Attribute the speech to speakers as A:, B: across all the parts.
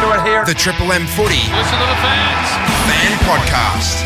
A: to it here.
B: The Triple M Footy
A: Listen to the fans.
B: Fan Podcast.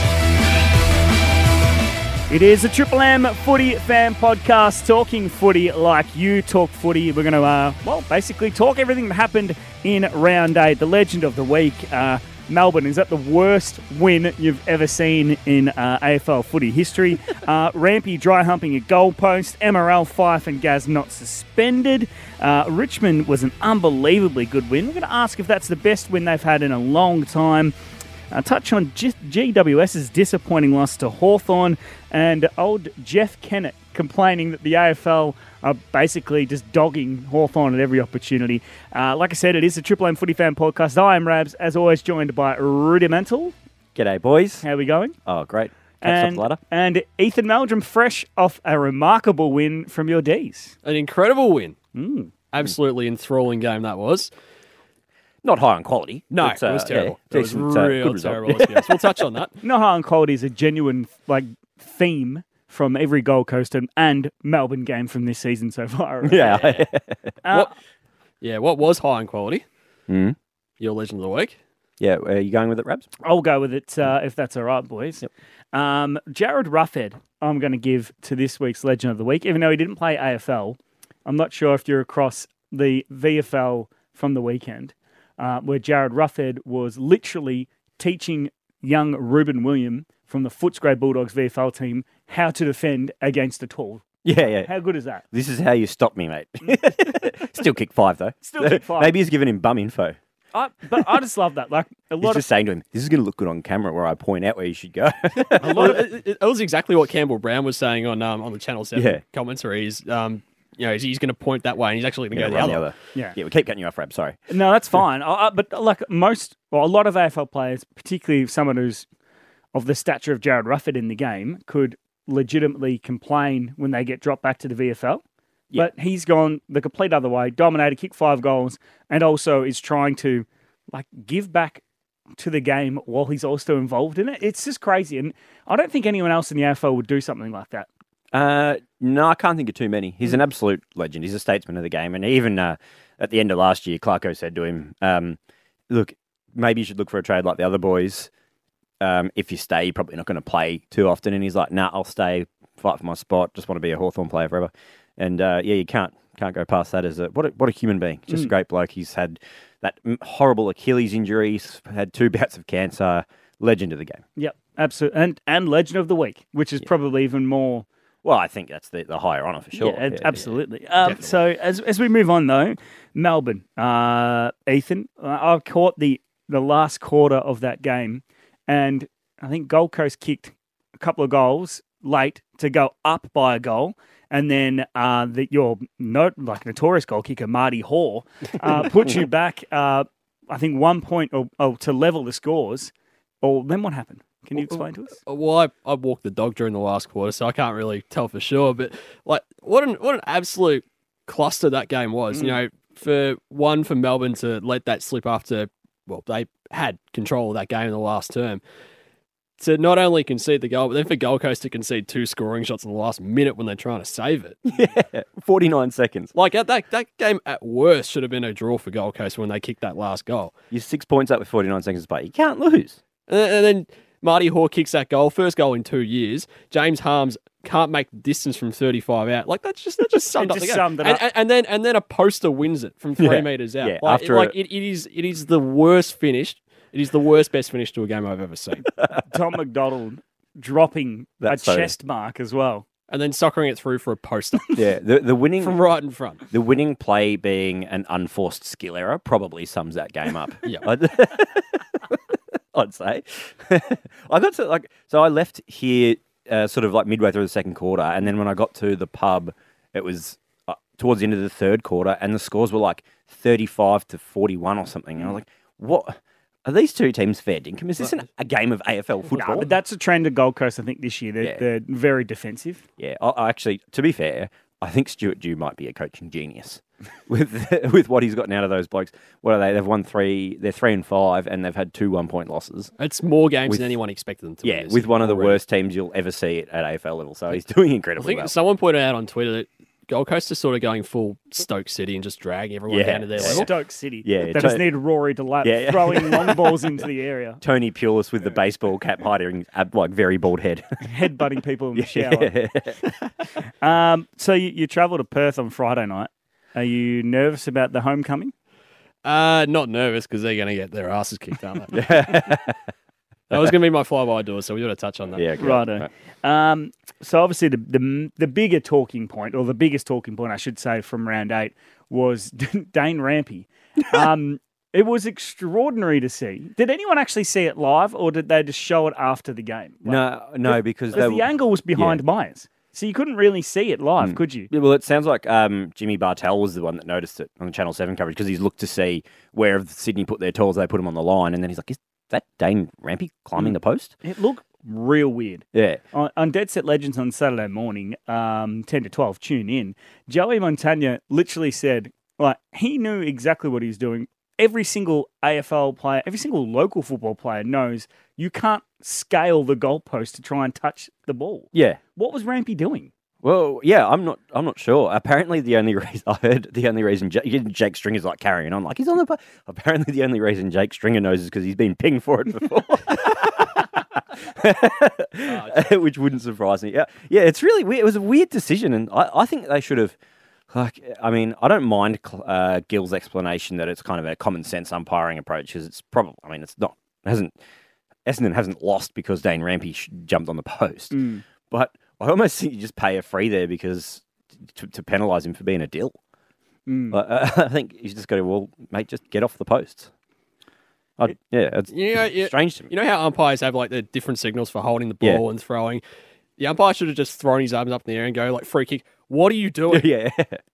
C: It is a Triple M Footy Fan Podcast, talking footy like you talk footy. We're going to, basically talk everything that happened in Round 8. The legend of the week, Melbourne. Is that the worst win you've ever seen in AFL footy history? Rampy dry humping a goalpost. MRL, Fife and Gaz not suspended. Richmond was an unbelievably good win. We're going to ask if that's the best win they've had in a long time. Touch on GWS's disappointing loss to Hawthorn, and old Jeff Kennett complaining that the AFL are basically just dogging Hawthorn at every opportunity. Like I said, it is a Triple M Footy Fan Podcast. I am Rabs, as always, joined by Rudimental.
D: G'day, boys.
C: How are we going?
D: Oh, great. Catch up the ladder.
C: And Ethan Meldrum, fresh off a remarkable win from your Ds.
E: An incredible win. Absolutely enthralling game that was.
D: Not high on quality.
E: No,
D: but,
E: it was terrible.
D: Yeah,
E: It was
D: decent,
E: real
D: good
E: terrible.
D: result.
E: Yes. We'll touch on that.
C: Not high on quality is a genuine theme from every Gold Coast and Melbourne game from this season so far.
D: Yeah.
E: What was high on quality?
D: Mm.
E: Your legend of the week.
D: Yeah, are you going with it, Rabs?
C: I'll go with it if that's all right, boys.
D: Yep.
C: Jared Ruffhead, I'm going to give to this week's Legend of the Week. Even though he didn't play AFL, I'm not sure if you're across the VFL from the weekend, where Jared Ruffhead was literally teaching young Ruben William from the Footscray Bulldogs VFL team how to defend against a tall.
D: Yeah.
C: How good is that?
D: This is how you stop me, mate. Still kick 5, though.
C: Still kick 5.
D: Maybe he's giving him bum info.
C: But I just love that. Like a
D: He's
C: lot
D: just saying to him, this is going to look good on camera where I point out where you should go.
E: It was exactly what Campbell Brown was saying on the Channel 7
D: Yeah.
E: commentary. He's going to point that way and he's actually going to go
D: run
E: the other.
C: Yeah.
D: Yeah, we keep cutting you off, Rabs. Sorry.
C: No, that's fine. But a lot of AFL players, particularly someone who's of the stature of Jared Ruffhead in the game, could legitimately complain when they get dropped back to the VFL.
D: Yeah.
C: But he's gone the complete other way, dominated, kicked 5 goals, and also is trying to give back to the game while he's also involved in it. It's just crazy. And I don't think anyone else in the AFL would do something like that.
D: No, I can't think of too many. He's an absolute legend. He's a statesman of the game. And even at the end of last year, Clarko said to him, look, maybe you should look for a trade like the other boys. If you stay, you're probably not going to play too often. And he's like, nah, I'll stay, fight for my spot, just want to be a Hawthorn player forever. And you can't go past that as what a human being. Just a great bloke. He's had that horrible Achilles injury. He's had 2 bouts of cancer. Legend of the game.
C: Yep, absolutely. And Legend of the Week, which is probably even more...
D: Well, I think that's the higher honour for sure.
C: Yeah, absolutely.
E: Definitely.
C: So as we move on, though, Melbourne, Ethan, I caught the last quarter of that game, and I think Gold Coast kicked a couple of goals late to go up by a goal, and then your notorious goal kicker, Marty Hoare, put you back, I think, 1 point or to level the scores. Or then what happened? Can you explain to us?
E: Well, I walked the dog during the last quarter, so I can't really tell for sure. But what an absolute cluster that game was. For Melbourne to let that slip after, they had control of that game in the last term. To not only concede the goal, but then for Gold Coast to concede 2 scoring shots in the last minute when they're trying to save it.
D: Yeah, 49 seconds.
E: That game at worst should have been a draw for Gold Coast when they kicked that last goal.
D: You're 6 points up with 49 seconds to play. You can't lose.
E: And then Marty Hoare kicks that goal, first goal in 2 years. James Harms can't make the distance from 35 out. That just summed up the game.
C: Summed it up.
E: And then a poster wins it from 3 metres out.
D: Yeah,
E: it is the worst finish. It is the worst best finish to a game I've ever seen.
C: Tom McDonald dropping
D: That's
C: a chest mark as well.
E: And then soccering it through for a poster.
D: Yeah, the winning
E: from right in front.
D: The winning play being an unforced skill error probably sums that game up.
E: Yeah.
D: I'd say. I got to so I left here sort of midway through the second quarter, and then when I got to the pub, it was towards the end of the third quarter, and the scores were 35-41 or something. And I was like, what? Are these two teams fair dinkum? Is this a game of AFL football?
C: No, but that's a trend of Gold Coast, I think, this year. They're very defensive.
D: Yeah, I actually, to be fair, I think Stuart Dew might be a coaching genius with what he's gotten out of those blokes. What are they? They've won 3. They're 3-5, and they've had 2 1-point losses.
E: It's more games than anyone expected them to win.
D: With one of the worst teams you'll ever see at AFL level. So he's doing
E: I
D: incredibly
E: think
D: well.
E: someone pointed out on Twitter that Gold Coast are sort of going full Stoke City and just dragging everyone
D: Yeah.
E: down to their level.
C: Stoke City.
D: Yeah,
C: They just need Rory to throwing long balls into the area,
D: Tony Pulis with the baseball cap hiding, like very bald head.
C: headbutting people in the shower. So you travel to Perth on Friday night. Are you nervous about the homecoming?
E: Not nervous because they're going to get their asses kicked, aren't they? That was going to be my fly-by-door, so we got to touch on that.
D: Yeah, great.
C: Righto. So obviously the bigger talking point, or the biggest talking point, I should say, from round 8 was Dane Rampy. It was extraordinary to see. Did anyone actually see it live, or did they just show it after the game?
D: No, because
C: the angle was behind Myers, so you couldn't really see it live, could you?
D: Yeah, well, it sounds like Jimmy Bartell was the one that noticed it on the Channel 7 coverage because he's looked to see where Sydney put their tools, they put them on the line, and then he's like, is that Dane Rampy climbing the post?
C: It looked real weird.
D: Yeah.
C: On Dead Set Legends on Saturday morning, 10 to 12, tune in, Joey Montagna literally said, like, he knew exactly what he was doing. Every single AFL player, every single local football player knows you can't scale the goalpost to try and touch the ball.
D: Yeah.
C: What was Rampy doing?
D: Well, yeah, I'm not sure. Apparently, the only reason Jake Stringer's like carrying on, like he's on the. Apparently, the only reason Jake Stringer knows is because he's been pinged for it before, which wouldn't surprise me. Yeah, it's really weird. It was a weird decision, and I think they should have. Like, I mean, I don't mind Gill's explanation that it's kind of a common sense umpiring approach because it's probably. I mean, it's not Essendon hasn't lost because Dane Rampy jumped on the post, but I almost think you just pay a free there because to penalise him for being a dill. I think he's just got to, well, mate, just get off the posts. It's strange to me.
E: You know how umpires have like the different signals for holding the ball and throwing? The umpire should have just thrown his arms up in the air and go like free kick. What are you doing?
D: Yeah.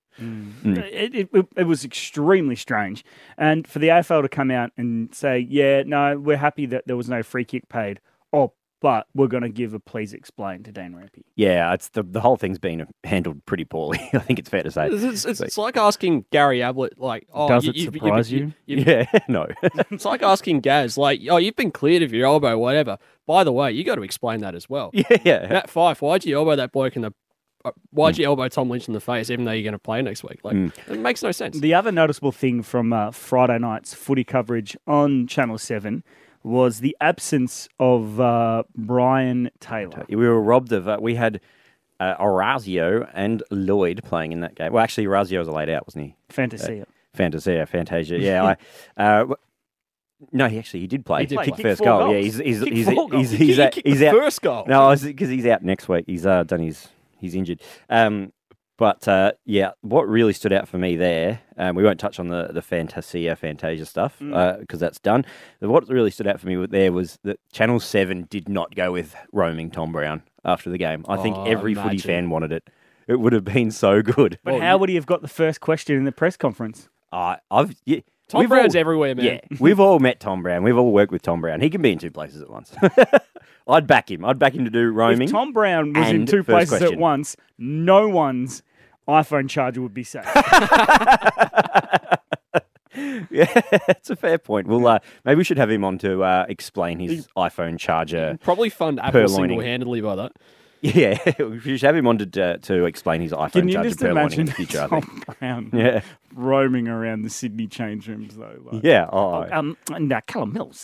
C: It was extremely strange. And for the AFL to come out and say, yeah, no, we're happy that there was no free kick paid. Oh, but we're going to give a please explain to Dane Rampy.
D: Yeah, it's the whole thing's been handled pretty poorly. I think it's fair to say.
E: It's like asking Gary Ablett, like, oh,
C: does it surprise you?
D: Yeah, no.
E: It's like asking Gaz, like, oh, you've been cleared of your elbow, whatever. By the way, you got to explain that as well.
D: Yeah.
E: Matt Fife, why'd you elbow that bloke in the? Why'd you elbow Tom Lynch in the face, even though you're going to play next week? Like, it makes no sense.
C: The other noticeable thing from Friday night's footy coverage on Channel 7 was the absence of Brian Taylor.
D: We were robbed of. We had Orazio and Lloyd playing in that game. Well, actually, Orazio was laid out, wasn't he?
C: Fantasia.
D: Fantasia. Yeah. No, he did play.
C: He did
D: kicked
C: play.
D: first
C: Kicked
D: goal.
C: 4 goals.
D: Yeah, he's
E: Kicked the
D: out.
E: first goal.
D: No, because he's out next week. He's done he's injured. But what really stood out for me there, we won't touch on the Fantasia stuff because that's done. But what really stood out for me there was that Channel 7 did not go with roaming Tom Brown after the game. I think every footy fan wanted it. It would have been so good.
C: But how would he have got the first question in the press conference?
E: Tom Brown's everywhere, man.
D: Yeah, we've all met Tom Brown. We've all worked with Tom Brown. He can be in two places at once. I'd back him. I'd back him to do roaming.
C: If Tom Brown was in
D: and
C: two
D: first
C: places
D: question.
C: at once, no one's iPhone charger would be safe.
D: Yeah, it's a fair point. Well, maybe we should have him on to explain his iPhone charger.
E: Probably fund Apple
D: Purloining.
E: single-handedly by that.
D: Yeah, we should have him on to explain his iPhone
C: Can you
D: charger
C: just
D: purloining in
C: imagine
D: the future, I think.
C: Tom Brown
D: Yeah.
C: roaming around the Sydney change rooms, though? Like,
D: Yeah.
C: and Callum Mills.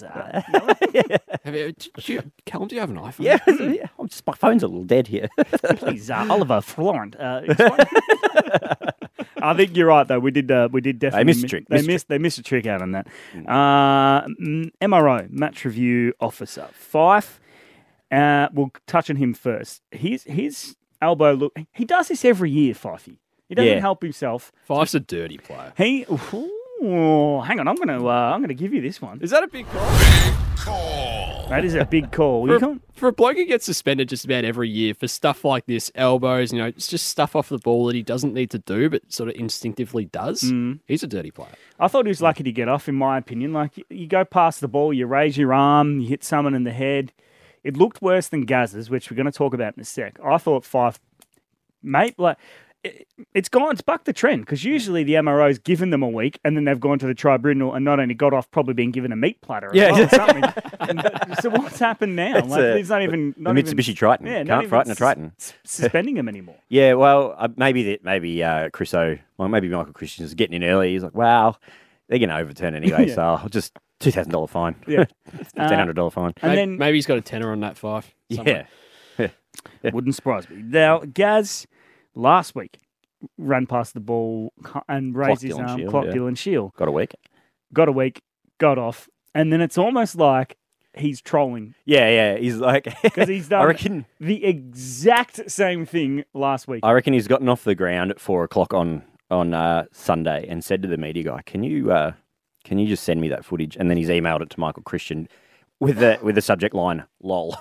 E: Callum, do you have an iPhone?
D: Yeah. My phone's a little dead here.
C: Please, Oliver Florent. I think you're right, though. We did definitely
D: missed a trick.
C: They missed a trick out on that. MRO, match review officer, Fife. We'll touch on him first. His elbow look. He does this every year, Fifey. He doesn't help himself.
E: Fife's a dirty player.
C: Hang on. I'm gonna give you this one.
E: Is that a big call?
B: Call.
C: That is a big call.
E: For a bloke who gets suspended just about every year for stuff like this, elbows, it's just stuff off the ball that he doesn't need to do, but sort of instinctively does. He's a dirty player.
C: I thought he was lucky to get off, in my opinion. Like, you go past the ball, you raise your arm, you hit someone in the head. It looked worse than Gaz's, which we're going to talk about in a sec. I thought Fife, mate, like, it's bucked the trend because usually the MRO's given them a week and then they've gone to the tribunal and not only got off, probably been given a meat platter or something. So what's happened now? It's not even
D: the Mitsubishi Triton. Can't frighten a Triton.
C: Suspending him anymore.
D: Yeah, well, maybe Chriso, maybe Michael Christian is getting in early. He's like, wow, they're going to overturn anyway, so I'll just $2,000 fine.
C: Yeah,
D: $1,500 fine.
C: And then
E: maybe he's got a tenner on that five.
D: Yeah.
C: Wouldn't surprise me. Now, Gaz, last week, ran past the ball and raised his arm, clocked Dylan Shield.
D: Got a week.
C: Got off. And then it's almost like he's trolling.
D: Yeah. He's like...
C: Because he's done
D: I reckon,
C: the exact same thing last week.
D: I reckon he's gotten off the ground at 4 o'clock on Sunday and said to the media guy, can you just send me that footage? And then he's emailed it to Michael Christian with the subject line, lol.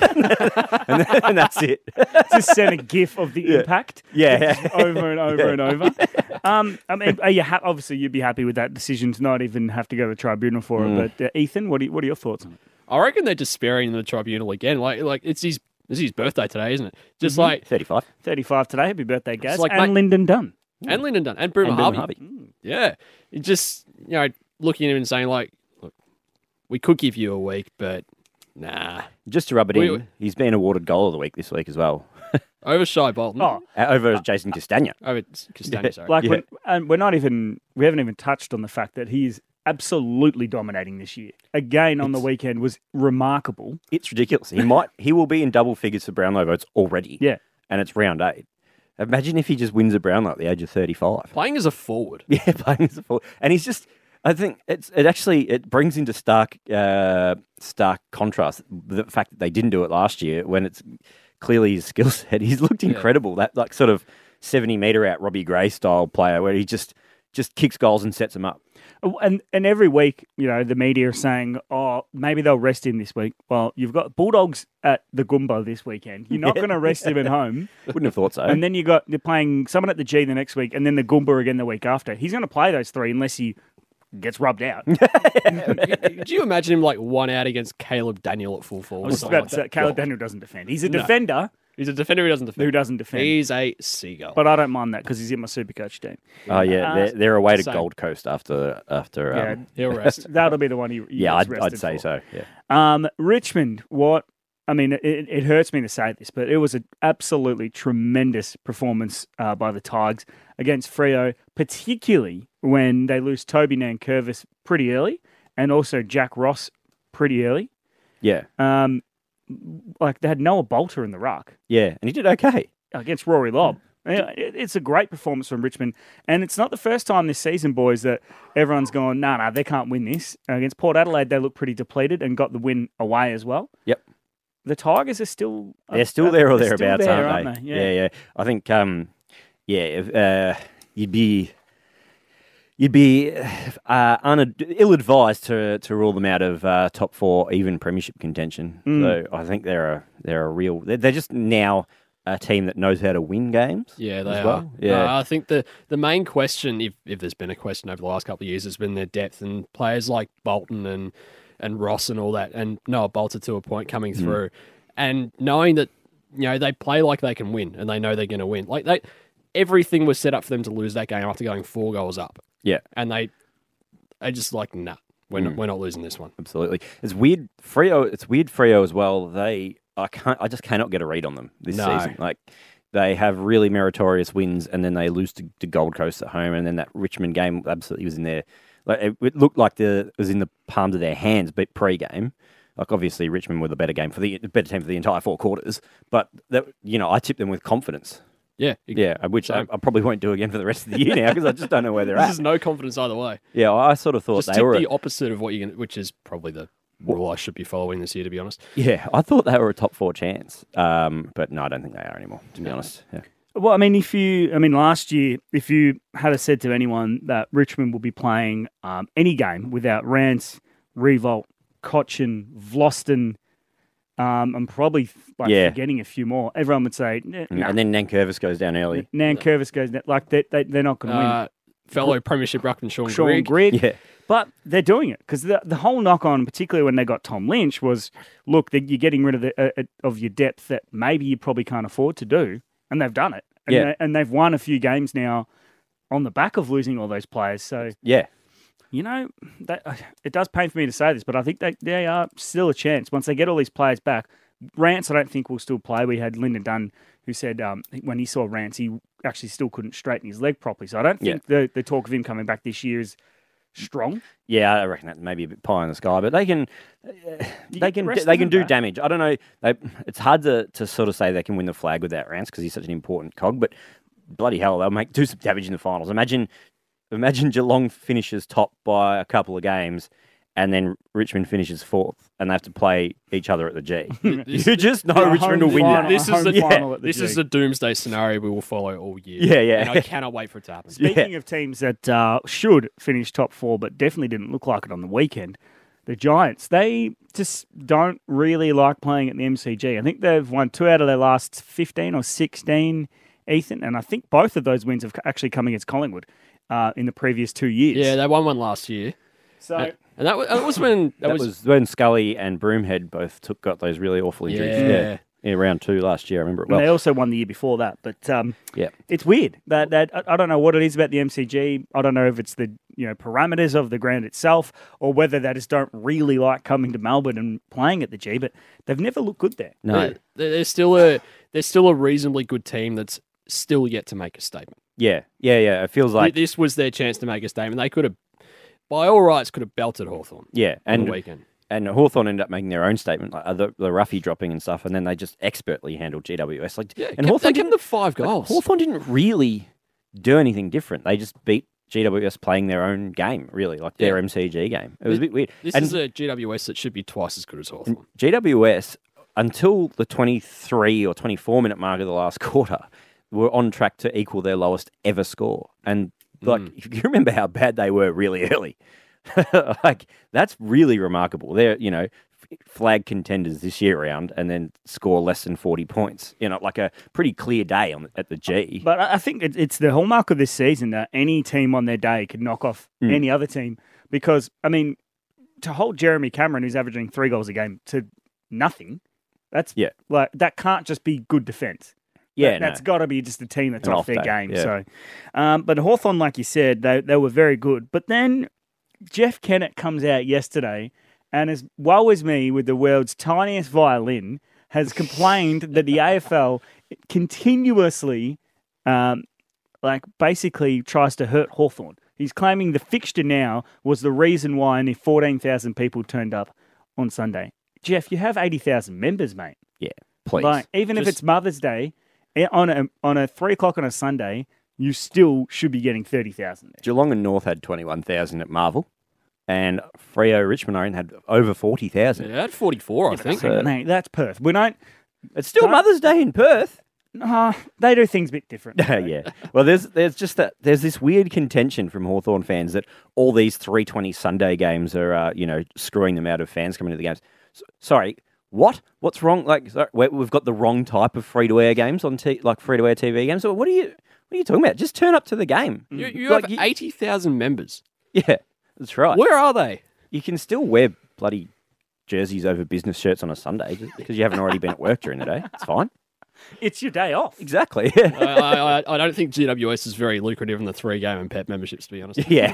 D: and that's it.
C: Just send a gif of the impact.
D: Yeah.
C: Over and over and over. I mean, are you obviously you'd be happy with that decision to not even have to go to the tribunal for it. But Ethan, what are your thoughts on it?
E: I reckon they're just sparing the tribunal again. Like it's his birthday today, isn't it? Just like
D: 35.
C: 35 today. Happy birthday, Gaz.
E: Like,
C: and Lyndon Dunn.
E: And Lyndon Dunn. And Boomer Harvey. Yeah. It just, looking at him and saying, like, look, we could give you a week, but nah.
D: Just to rub it in, he's been awarded goal of the week this week as well.
E: Over Shai Bolton.
D: Over Jason Castagna.
E: Over Castagna, sorry.
C: And we haven't even touched on the fact that he's absolutely dominating this year. Again, on the weekend was remarkable.
D: It's ridiculous. He will be in double figures for Brownlow votes already.
C: Yeah.
D: And it's round 8. Imagine if he just wins a Brownlow at the age of 35.
E: Playing as a forward.
D: Yeah, playing as a forward. And he's just, I think it brings into stark contrast the fact that they didn't do it last year when it's clearly his skill set. He's looked incredible. That like sort of 70-metre out Robbie Gray style player where he just kicks goals and sets them up.
C: And every week, the media are saying, oh, maybe they'll rest him this week. Well, you've got Bulldogs at the Goomba this weekend. You're not going to rest him at home.
D: Wouldn't have thought so.
C: And then you're playing someone at the G the next week and then the Goomba again the week after. He's going to play those 3 unless he gets rubbed out.
E: Do you imagine him like 1 out against Caleb Daniel at full forward?
C: I was about to say, Caleb Daniel doesn't defend. He's a defender.
E: He's a defender who doesn't defend. He's a seagull.
C: But I don't mind that because he's in my Supercoach team.
D: Oh, yeah. They're away to Gold Coast after
E: he'll rest.
C: That'll be the one he
D: I'd say
C: for.
D: So, yeah.
C: Richmond, it hurts me to say this, but it was an absolutely tremendous performance by the Tigers against Freo, particularly when they lose Toby Nankervis pretty early and also Jack Ross pretty early.
D: Yeah.
C: Like they had Noah Bolter in the ruck.
D: Yeah, and he did okay.
C: Against Rory Lobb. It's a great performance from Richmond. And it's not the first time this season, boys, that everyone's gone, no, they can't win this. Against Port Adelaide, they look pretty depleted and got the win away as well.
D: Yep.
C: The Tigers are still...
D: They're still there or thereabouts,
C: aren't they?
D: Yeah. I think, you'd be ill-advised to rule them out of top 4, even premiership contention. So I think they're just now a team that knows how to win games.
E: Yeah, they are.
D: Well. Yeah,
E: I think the main question, if there's been a question over the last couple of years, has been their depth and players like Bolton and Ross and all that, and Noah Bolter to a point coming through, and knowing that they play like they can win and they know they're going to win. Like everything was set up for them to lose that game after going 4 goals up.
D: Yeah.
E: And they just like, nah, we're not losing this one.
D: Absolutely. It's weird Freo as well. I just cannot get a read on them this season. Like they have really meritorious wins and then they lose to Gold Coast at home and then that Richmond game absolutely was in there. Like it looked like it was in the palms of their hands, but pre-game. Like obviously Richmond were the better team for the entire 4 quarters, but I tipped them with confidence.
E: Yeah.
D: Which I probably won't do again for the rest of the year now because I just don't know where they're at.
E: There's no confidence either way.
D: Yeah, I sort of thought
E: they were the opposite of what which is probably the rule I should be following this year, to be honest.
D: Yeah, I thought they were a top 4 chance, but no, I don't think they are anymore. To be honest. Yeah.
C: Well, last year, if you had said to anyone that Richmond will be playing any game without Rance, Revolt, Cochin, Vlosten. I'm probably forgetting a few more. Everyone would say, nah.
D: And then Nankervis goes down early.
C: Nankervis goes down. Like they're not going to win.
E: Fellow Premiership ruckman
C: Sean Grigg.
D: Yeah.
C: But they're doing it because the whole knock on, particularly when they got Tom Lynch, was look, you're getting rid of your depth that maybe you probably can't afford to do, and they've done it. And,
D: Yeah.
C: and they've won a few games now on the back of losing all those players. So,
D: Yeah.
C: you know, it does pain for me to say this, but I think they are still a chance. Once they get all these players back, Rance, I don't think will still play. We had Lyndon Dunn who said when he saw Rance, he actually still couldn't straighten his leg properly. So I don't think the talk of him coming back this year is strong.
D: Yeah, I reckon that may be a bit pie in the sky, but they can
C: rest
D: they can
C: them
D: do
C: back.
D: damage. I don't know. It's hard to sort of say they can win the flag without Rance because he's such an important cog. But bloody hell, they'll do some damage in the finals. Imagine Geelong finishes top by a couple of games, and then Richmond finishes fourth, and they have to play each other at the G. You just know
C: Yeah,
D: Richmond will
C: home
D: win
C: final.
D: that.
E: This is the
C: final at the
E: This
C: G.
E: is the doomsday scenario we will follow all year.
D: Yeah, yeah.
E: And I cannot wait for it to happen.
C: Speaking of teams that should finish top four, but definitely didn't look like it on the weekend, the Giants, they just don't really like playing at the MCG. I think they've won 2 out of their last 15 or 16, Ethan, and I think both of those wins have actually come against Collingwood in the previous 2 years.
E: Yeah, they won one last year.
C: So
E: And that was when
D: That was when Scully and Broomhead both got those really awful injuries.
E: Yeah.
D: In round 2 last year, I remember it
C: and they
D: well.
C: also won the year before that. But
D: Yeah.
C: it's weird that I don't know what it is about the MCG. I don't know if it's the parameters of the ground itself or whether they just don't really like coming to Melbourne and playing at the G. But they've never looked good there.
D: No.
E: They're still a reasonably good team that's still yet to make a statement.
D: Yeah. It feels like
E: This was their chance to make a statement. They could have, by all rights, could have belted Hawthorn
D: yeah,
E: on
D: and
E: the weekend.
D: and Hawthorn ended up making their own statement, like the roughie dropping and stuff, and then they just expertly handled GWS.
E: And they gave them the 5 goals.
D: Hawthorn didn't really do anything different. They just beat GWS playing their own game, really, like their MCG game. It was a bit weird.
E: This
D: And
E: is a GWS that should be twice as good as Hawthorn.
D: GWS, until the 23 or 24 minute mark of the last quarter, were on track to equal their lowest ever score. And if you remember how bad they were really early, that's really remarkable. They're, flag contenders this year round and then score less than 40 points. Like a pretty clear day at the G.
C: But I think it's the hallmark of this season that any team on their day could knock off any other team because, to hold Jeremy Cameron, who's averaging 3 goals a game, to nothing, that can't just be good defence.
D: Yeah,
C: That's got to be just a team that's
D: An
C: off
D: off
C: their
D: day,
C: game.
D: yeah.
C: So, but Hawthorn, like you said, they were very good. But then Jeff Kennett comes out yesterday and, as well as me, with the world's tiniest violin, has complained that the AFL continuously, basically tries to hurt Hawthorn. He's claiming the fixture now was the reason why only 14,000 people turned up on Sunday. Jeff, you have 80,000 members, mate.
D: Yeah, please.
C: Even if it's Mother's Day, on a 3 o'clock on a Sunday, you still should be getting 30,000 there.
D: Geelong and North had 21,000 at Marvel, and Freo Richmond Orange had over 40,000.
E: Yeah, they had 44, I think.
C: Mate, that's Perth. We don't.
D: It's still Mother's Day in Perth.
C: They do things a bit different.
D: Yeah. Well, there's this weird contention from Hawthorn fans that all these 3:20 Sunday games are screwing them out of fans coming to the games. Sorry, what? What's wrong? We've got the wrong type of free to air games on free to air TV games. So what are you talking about? Just turn up to the game.
E: You have 80,000 members.
D: Yeah, that's right.
E: Where are they?
D: You can still wear bloody jerseys over business shirts on a Sunday just because you haven't already been at work during the day. It's fine.
C: It's your day off.
D: Exactly.
E: I don't think GWS is very lucrative in the 3-game and pep memberships, to be honest.
D: Yeah.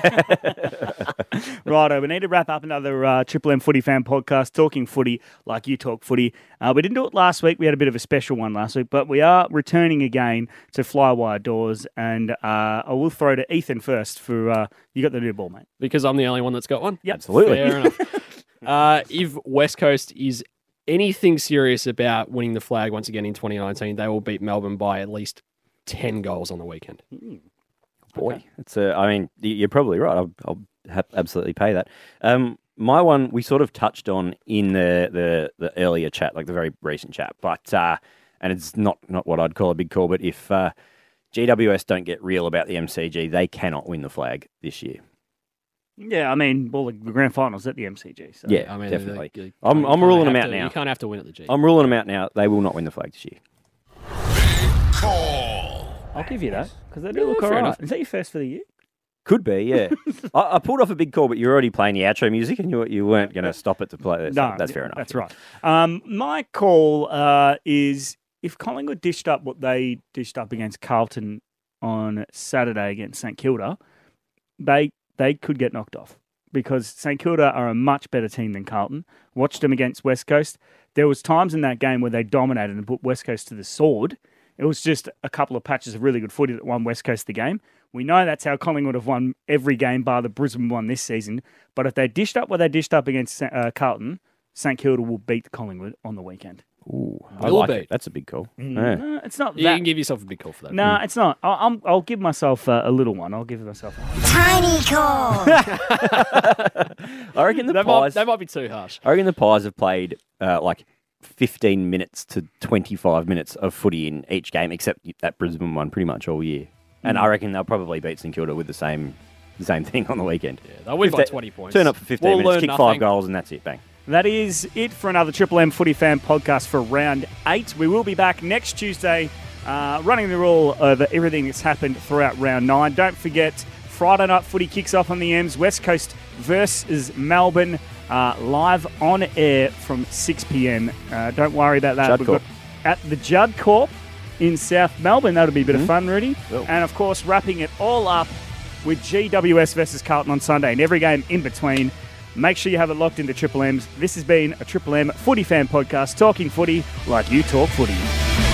C: Righto, we need to wrap up another Triple M Footy Fan podcast, talking footy like you talk footy. We didn't do it last week. We had a bit of a special one last week, but we are returning again to Flywire Doors, and I will throw to Ethan first for you got the new ball, mate.
E: Because I'm the only one that's got one?
C: Yep.
D: Absolutely.
E: Fair enough. If West Coast is anything serious about winning the flag once again in 2019, they will beat Melbourne by at least 10 goals on the weekend.
D: Boy, it's you're probably right. I'll absolutely pay that. My one we sort of touched on in the earlier chat, like the very recent chat, but and it's not what I'd call a big call, but if GWS don't get real about the MCG, they cannot win the flag this year.
C: Yeah, the grand finals at the MCG. So.
D: Yeah,
E: I mean,
D: definitely. I'm ruling them out now.
E: You can't have to win at the G.
D: I'm ruling them out now. They will not win the flag this year.
B: Call.
C: I'll give you that because they do look all
E: fair
C: right.
E: enough.
C: Is that your first for the year?
D: Could be, yeah. I pulled off a big call, but you're already playing the outro music, and you weren't going to stop it to play this.
C: No,
D: That's fair enough.
C: That's right. My call is if Collingwood dished up what they dished up against Carlton on Saturday against St Kilda, they could get knocked off because St Kilda are a much better team than Carlton. Watched them against West Coast. There was times in that game where they dominated and put West Coast to the sword. It was just a couple of patches of really good footy that won West Coast the game. We know that's how Collingwood have won every game bar the Brisbane one this season. But if they dished up what they dished up against Carlton, St Kilda will beat Collingwood on the weekend.
D: Ooh, I
E: Will
D: like
E: be.
D: it. That's a big call. Yeah.
C: No, it's not
E: You
C: that.
E: can give yourself a big call for that.
C: No, it's not. I'll give myself a little one. I'll give myself
B: Tiny call.
D: I reckon the
E: That
D: Pies.
E: might be too harsh.
D: I reckon the Pies have played like 15 minutes to 25 minutes of footy in each game, except that Brisbane one, pretty much all year. And I reckon they'll probably beat St Kilda with the same thing on the weekend.
E: Yeah, they'll win by
D: 15
E: 20 points.
D: Turn up for 15
E: We'll
D: minutes,
E: learn
D: kick
E: nothing.
D: 5 goals, and that's it. Bang.
C: That is it for another Triple M Footy Fan podcast for round 8. We will be back next Tuesday running the rule of everything that's happened throughout round 9. Don't forget, Friday night footy kicks off on the M's. West Coast versus Melbourne live on air from 6 p.m. Don't worry about that.
D: Judd
C: We've
D: Corp.
C: got at the Judd Corp in South Melbourne. That'll be a bit of fun, Rudy.
D: Will.
C: And, of course, wrapping it all up with GWS versus Carlton on Sunday and every game in between. Make sure you have it locked into Triple M's. This has been a Triple M Footy Fan podcast, talking footy like you talk footy.